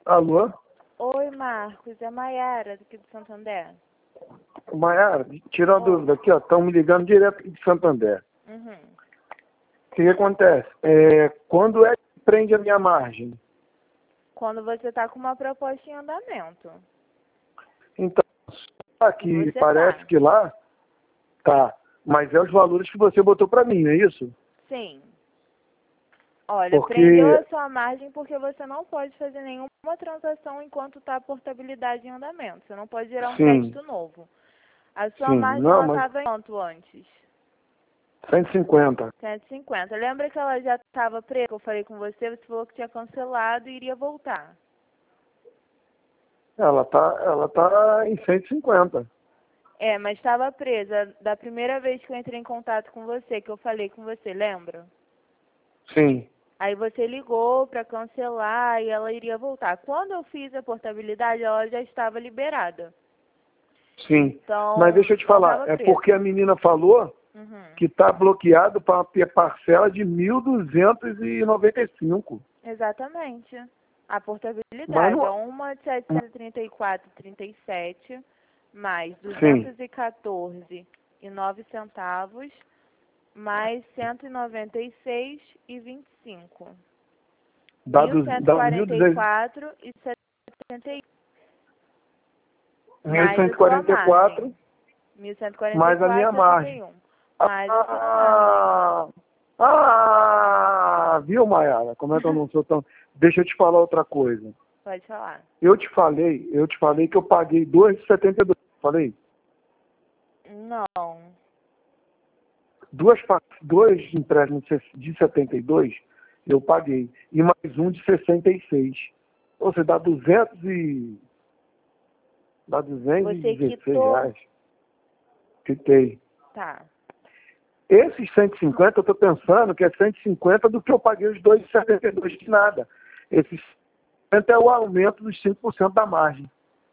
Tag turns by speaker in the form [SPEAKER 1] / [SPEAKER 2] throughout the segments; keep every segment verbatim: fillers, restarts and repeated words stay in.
[SPEAKER 1] Alô?
[SPEAKER 2] Oi, Marcos. É a Maiara, aqui do Santander.
[SPEAKER 1] Maiara, tira uma
[SPEAKER 2] Oi.
[SPEAKER 1] dúvida aqui, ó. Estão me ligando direto aqui de Santander.
[SPEAKER 2] Uhum.
[SPEAKER 1] O que, que acontece? É, quando é que prende a minha margem?
[SPEAKER 2] Quando você tá com uma proposta em andamento.
[SPEAKER 1] Então, aqui
[SPEAKER 2] Você
[SPEAKER 1] parece
[SPEAKER 2] tá.
[SPEAKER 1] que lá tá, mas é os valores que você botou para mim, não é isso?
[SPEAKER 2] Sim. Olha,
[SPEAKER 1] Porque,
[SPEAKER 2] prendeu a sua margem porque você não pode fazer nenhuma transação enquanto está a portabilidade em andamento. Você não pode gerar um
[SPEAKER 1] sim,
[SPEAKER 2] crédito novo. A sua
[SPEAKER 1] sim,
[SPEAKER 2] margem,
[SPEAKER 1] não,
[SPEAKER 2] ela
[SPEAKER 1] mas
[SPEAKER 2] estava em quanto antes?
[SPEAKER 1] cento e cinquenta.
[SPEAKER 2] cento e cinquenta. Lembra que ela já estava presa? Eu falei com você, você falou que tinha cancelado e iria voltar.
[SPEAKER 1] Ela tá, ela tá em cento e cinquenta.
[SPEAKER 2] É, mas estava presa da primeira vez que eu entrei em contato com você, que eu falei com você, lembra?
[SPEAKER 1] Sim,
[SPEAKER 2] Aí você ligou para cancelar e ela iria voltar. Quando eu fiz a portabilidade, ela já estava liberada.
[SPEAKER 1] sim. Mas
[SPEAKER 2] Então,
[SPEAKER 1] deixa eu te
[SPEAKER 2] não
[SPEAKER 1] falar,
[SPEAKER 2] estava
[SPEAKER 1] é
[SPEAKER 2] presa.
[SPEAKER 1] porque a menina falou
[SPEAKER 2] Uhum.
[SPEAKER 1] que está bloqueado para a parcela de mil duzentos e noventa e cinco.
[SPEAKER 2] Exatamente. A
[SPEAKER 1] Mas
[SPEAKER 2] portabilidade é
[SPEAKER 1] não.
[SPEAKER 2] uma de setecentos e trinta e quatro vírgula trinta e sete mais
[SPEAKER 1] Sim.
[SPEAKER 2] duzentos e quatorze e nove centavos mais cento e noventa e seis e vinte e cinco.
[SPEAKER 1] Dá,
[SPEAKER 2] Mil
[SPEAKER 1] du-
[SPEAKER 2] cento e
[SPEAKER 1] dá mil
[SPEAKER 2] quarenta e
[SPEAKER 1] duzentos,
[SPEAKER 2] quatro e setenta e um
[SPEAKER 1] mil
[SPEAKER 2] mais
[SPEAKER 1] cento
[SPEAKER 2] a
[SPEAKER 1] e
[SPEAKER 2] sua
[SPEAKER 1] quarenta e quatro,
[SPEAKER 2] margem. Mil cento e quarenta e
[SPEAKER 1] mais a minha
[SPEAKER 2] quatro e setenta
[SPEAKER 1] margem.
[SPEAKER 2] e um mais a sua margem.
[SPEAKER 1] Ah, ah, viu, Maiara? Como é que eu não sou tão... Deixa eu te falar outra coisa.
[SPEAKER 2] Pode falar.
[SPEAKER 1] Eu te falei, eu te falei que eu paguei dois reais e setenta e dois. Falei?
[SPEAKER 2] Não.
[SPEAKER 1] Duas, pa- dois empréstimos de setenta e dois eu paguei. E mais um de sessenta e seis. Ou seja, dá duzentos e... Dá duzentos e
[SPEAKER 2] Você
[SPEAKER 1] dezesseis
[SPEAKER 2] quitou?
[SPEAKER 1] reais. Quitei.
[SPEAKER 2] Tá.
[SPEAKER 1] Esses cento e cinquenta, eu estou pensando que é cento e cinquenta do que eu paguei os dois reais e setenta e dois de nada. Esses cinquenta é o aumento dos cinco por cento da margem.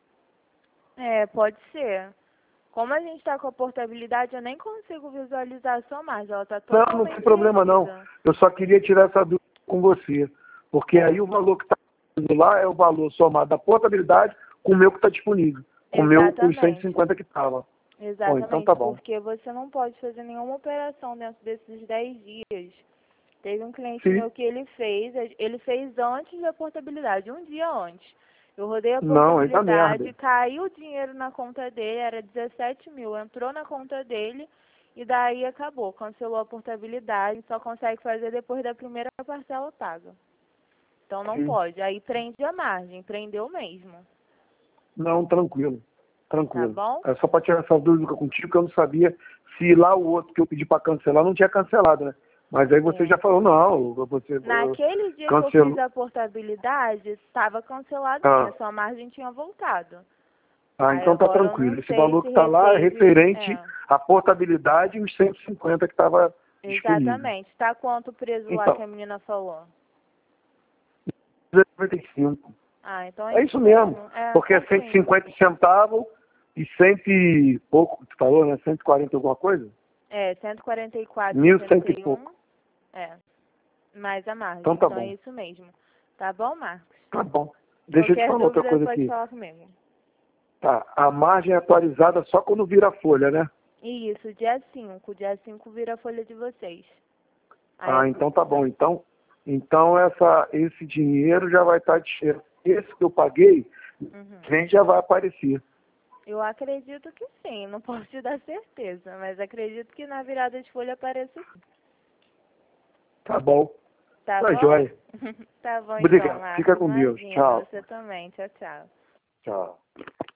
[SPEAKER 2] É, pode ser. Como a gente está com a portabilidade, eu nem consigo visualizar a sua margem. Ela está
[SPEAKER 1] Não, não tem
[SPEAKER 2] totalmente
[SPEAKER 1] problema não.
[SPEAKER 2] retida.
[SPEAKER 1] Eu só queria tirar essa dúvida com você. Porque
[SPEAKER 2] É,
[SPEAKER 1] aí o valor que está lá é o valor somado da portabilidade com o meu que está disponível. Com o meu, com os cento e
[SPEAKER 2] exatamente.
[SPEAKER 1] cinquenta que estava. Bom, então tá
[SPEAKER 2] Exatamente,
[SPEAKER 1] bom.
[SPEAKER 2] porque você não pode fazer nenhuma operação dentro desses dez dias. Teve um cliente
[SPEAKER 1] Sim.
[SPEAKER 2] meu que ele fez, ele fez antes da portabilidade, um dia antes. Eu rodei a
[SPEAKER 1] Não, aí dá
[SPEAKER 2] portabilidade,
[SPEAKER 1] merda.
[SPEAKER 2] caiu o dinheiro na conta dele, era dezessete mil, entrou na conta dele e daí acabou, cancelou a portabilidade, só consegue fazer depois da primeira parcela paga. Então não
[SPEAKER 1] Sim.
[SPEAKER 2] pode, aí prende a margem, prendeu mesmo,
[SPEAKER 1] Não, tranquilo.
[SPEAKER 2] tá
[SPEAKER 1] Tranquilo.
[SPEAKER 2] bom?
[SPEAKER 1] É só para tirar essa dúvida contigo, que eu não sabia se lá o outro que eu pedi para cancelar não tinha cancelado, né? Mas aí você
[SPEAKER 2] É.
[SPEAKER 1] já falou, não, você uh,
[SPEAKER 2] Naquele dia que eu fiz
[SPEAKER 1] cancelou.
[SPEAKER 2] a portabilidade, estava cancelado sim, a
[SPEAKER 1] Ah,
[SPEAKER 2] sua margem tinha voltado.
[SPEAKER 1] ah,
[SPEAKER 2] Aí
[SPEAKER 1] então tá
[SPEAKER 2] agora eu não
[SPEAKER 1] tranquilo. Esse
[SPEAKER 2] sei
[SPEAKER 1] valor
[SPEAKER 2] se
[SPEAKER 1] que está lá é
[SPEAKER 2] reteve.
[SPEAKER 1] referente
[SPEAKER 2] É,
[SPEAKER 1] à portabilidade e os cento e cinquenta que estava disponível.
[SPEAKER 2] exatamente. Tá quanto preso lá
[SPEAKER 1] Então,
[SPEAKER 2] que a menina falou?
[SPEAKER 1] noventa e cinco.
[SPEAKER 2] Ah, então é
[SPEAKER 1] É
[SPEAKER 2] isso
[SPEAKER 1] isso mesmo.
[SPEAKER 2] mesmo. É,
[SPEAKER 1] Porque é cento e
[SPEAKER 2] certinho.
[SPEAKER 1] cinquenta centavos e cento e pouco, tu falou, né? cento e quarenta alguma coisa?
[SPEAKER 2] É, cento e quarenta e quatro e
[SPEAKER 1] Mil cento
[SPEAKER 2] setenta
[SPEAKER 1] e
[SPEAKER 2] e um.
[SPEAKER 1] pouco.
[SPEAKER 2] É, mais a
[SPEAKER 1] Então
[SPEAKER 2] margem.
[SPEAKER 1] tá
[SPEAKER 2] Então é
[SPEAKER 1] bom.
[SPEAKER 2] isso mesmo. Tá bom, Marcos?
[SPEAKER 1] Tá bom. Deixa eu te
[SPEAKER 2] Qualquer
[SPEAKER 1] falar outra
[SPEAKER 2] dúvida
[SPEAKER 1] coisa
[SPEAKER 2] pode
[SPEAKER 1] aqui.
[SPEAKER 2] falar comigo.
[SPEAKER 1] Tá, a margem é atualizada só quando vira folha, né?
[SPEAKER 2] Isso, dia cinco. Dia cinco vira a folha de vocês. Aí
[SPEAKER 1] Ah, então tá bom. Então, então essa, esse dinheiro já vai estar de... Esse que eu paguei,
[SPEAKER 2] Uhum.
[SPEAKER 1] vem já vai aparecer.
[SPEAKER 2] Eu acredito que sim, não posso te dar certeza, mas acredito que na virada de folha apareça sim.
[SPEAKER 1] Tá bom.
[SPEAKER 2] Tá
[SPEAKER 1] Tá
[SPEAKER 2] bom?
[SPEAKER 1] joia.
[SPEAKER 2] Tá bom então,
[SPEAKER 1] Obrigado.
[SPEAKER 2] Marcos.
[SPEAKER 1] Fica com Deus.
[SPEAKER 2] Imagina,
[SPEAKER 1] Tchau.
[SPEAKER 2] você também. Tchau, tchau.
[SPEAKER 1] Tchau.